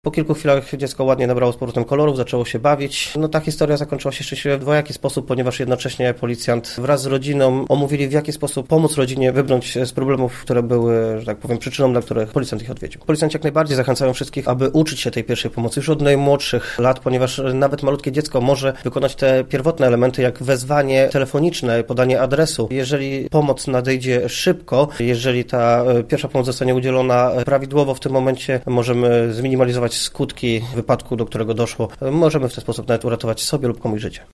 Po kilku chwilach dziecko ładnie nabrało z powrotem kolorów, zaczęło się bawić. Ta historia zakończyła się szczęśliwie w dwojaki sposób, ponieważ jednocześnie policjant wraz z rodziną omówili, w jaki sposób pomóc rodzinie wybrnąć z problemów, które były, że tak powiem, przyczyną, dla których policjant ich odwiedził. Policjanci jak najbardziej zachęcają wszystkich, aby uczyć się tej pierwszej pomocy już od najmłodszych lat, ponieważ nawet malutkie dziecko może wykonać te pierwotne elementy, jak wezwanie telefoniczne, podanie adresu. Jeżeli pomoc nadejdzie szybko, jeżeli ta pierwsza pomoc zostanie udzielona prawidłowo, w tym momencie możemy zminimalizować skutki wypadku, do którego doszło. Możemy w ten sposób nawet uratować sobie lub komuś życie.